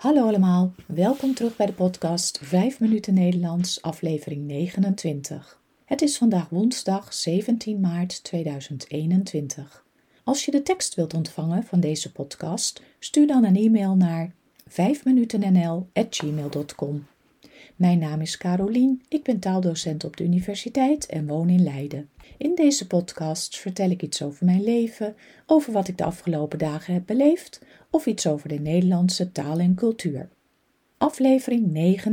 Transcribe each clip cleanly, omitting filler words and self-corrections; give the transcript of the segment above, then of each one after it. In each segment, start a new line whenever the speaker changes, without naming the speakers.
Hallo allemaal, welkom terug bij de podcast 5 minuten Nederlands, aflevering 29. Het is vandaag woensdag 17 maart 2021. Als je de tekst wilt ontvangen van deze podcast, stuur dan een e-mail naar 5minutennl@gmail.com. Mijn naam is Carolien, ik ben taaldocent op de universiteit en woon in Leiden. In deze podcast vertel ik iets over mijn leven, over wat ik de afgelopen dagen heb beleefd of iets over de Nederlandse taal en cultuur. Aflevering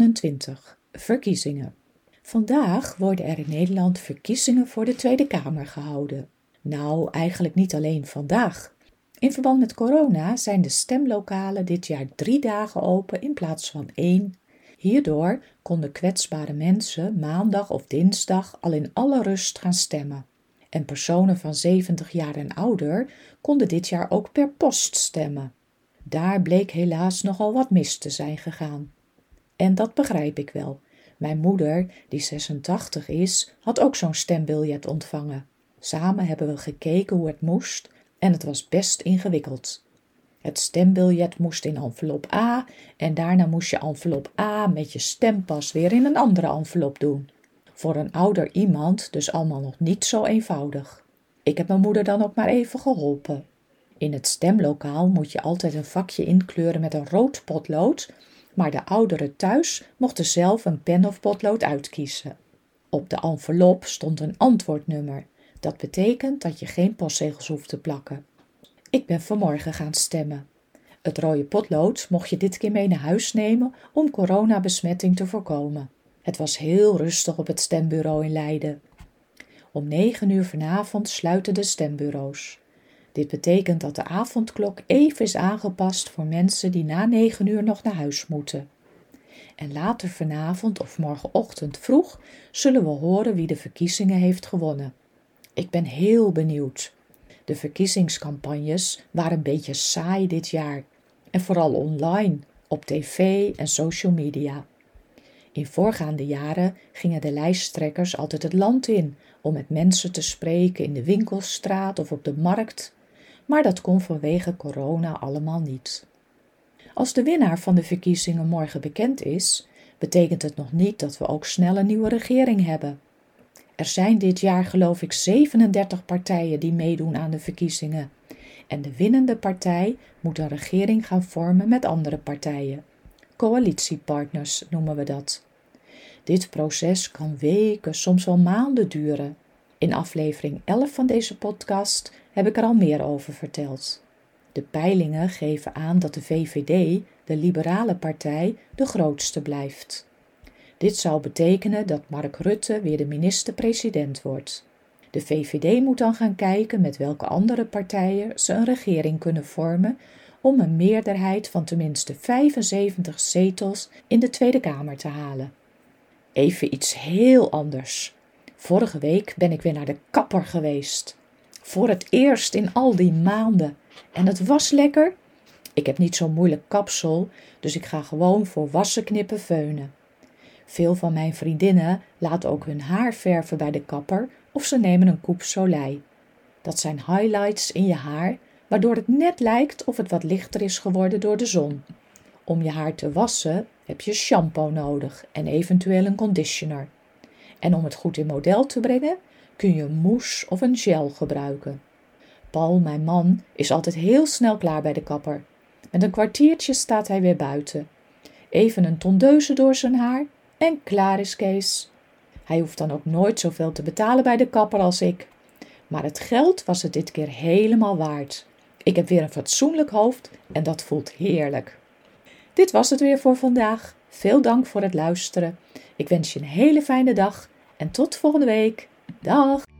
29. Verkiezingen. Vandaag worden er in Nederland verkiezingen voor de Tweede Kamer gehouden. Nou, eigenlijk niet alleen vandaag. In verband met corona zijn de stemlokalen dit jaar 3 dagen open in plaats van 1. Hierdoor konden kwetsbare mensen maandag of dinsdag al in alle rust gaan stemmen. En personen van 70 jaar en ouder konden dit jaar ook per post stemmen. Daar bleek helaas nogal wat mis te zijn gegaan. En dat begrijp ik wel. Mijn moeder, die 86 is, had ook zo'n stembiljet ontvangen. Samen hebben we gekeken hoe het moest en het was best ingewikkeld. Het stembiljet moest in envelop A en daarna moest je envelop A met je stempas weer in een andere envelop doen. Voor een ouder iemand dus allemaal nog niet zo eenvoudig. Ik heb mijn moeder dan ook maar even geholpen. In het stemlokaal moet je altijd een vakje inkleuren met een rood potlood, maar de ouderen thuis mochten zelf een pen of potlood uitkiezen. Op de envelop stond een antwoordnummer. Dat betekent dat je geen postzegels hoeft te plakken. Ik ben vanmorgen gaan stemmen. Het rode potlood mocht je dit keer mee naar huis nemen om coronabesmetting te voorkomen. Het was heel rustig op het stembureau in Leiden. Om 9 uur vanavond sluiten de stembureaus. Dit betekent dat de avondklok even is aangepast voor mensen die na 9 uur nog naar huis moeten. En later vanavond of morgenochtend vroeg zullen we horen wie de verkiezingen heeft gewonnen. Ik ben heel benieuwd. De verkiezingscampagnes waren een beetje saai dit jaar. En vooral online, op tv en social media. In voorgaande jaren gingen de lijsttrekkers altijd het land in om met mensen te spreken in de winkelstraat of op de markt. Maar dat kon vanwege corona allemaal niet. Als de winnaar van de verkiezingen morgen bekend is, betekent het nog niet dat we ook snel een nieuwe regering hebben. Er zijn dit jaar geloof ik 37 partijen die meedoen aan de verkiezingen. En de winnende partij moet een regering gaan vormen met andere partijen. Coalitiepartners noemen we dat. Dit proces kan weken, soms wel maanden duren. In aflevering 11 van deze podcast heb ik er al meer over verteld. De peilingen geven aan dat de VVD, de liberale partij, de grootste blijft. Dit zou betekenen dat Mark Rutte weer de minister-president wordt. De VVD moet dan gaan kijken met welke andere partijen ze een regering kunnen vormen om een meerderheid van tenminste 75 zetels in de Tweede Kamer te halen. Even iets heel anders. Vorige week ben ik weer naar de kapper geweest. Voor het eerst in al die maanden. En het was lekker. Ik heb niet zo'n moeilijk kapsel, dus ik ga gewoon voor wassen, knippen, veunen. Veel van mijn vriendinnen laten ook hun haar verven bij de kapper of ze nemen een coupe soleil. Dat zijn highlights in je haar, waardoor het net lijkt of het wat lichter is geworden door de zon. Om je haar te wassen heb je shampoo nodig en eventueel een conditioner. En om het goed in model te brengen kun je een mousse of een gel gebruiken. Paul, mijn man, is altijd heel snel klaar bij de kapper. Met een kwartiertje staat hij weer buiten. Even een tondeuse door zijn haar en klaar is Kees. Hij hoeft dan ook nooit zoveel te betalen bij de kapper als ik. Maar het geld was het dit keer helemaal waard. Ik heb weer een fatsoenlijk hoofd en dat voelt heerlijk. Dit was het weer voor vandaag. Veel dank voor het luisteren. Ik wens je een hele fijne dag en tot volgende week. Dag!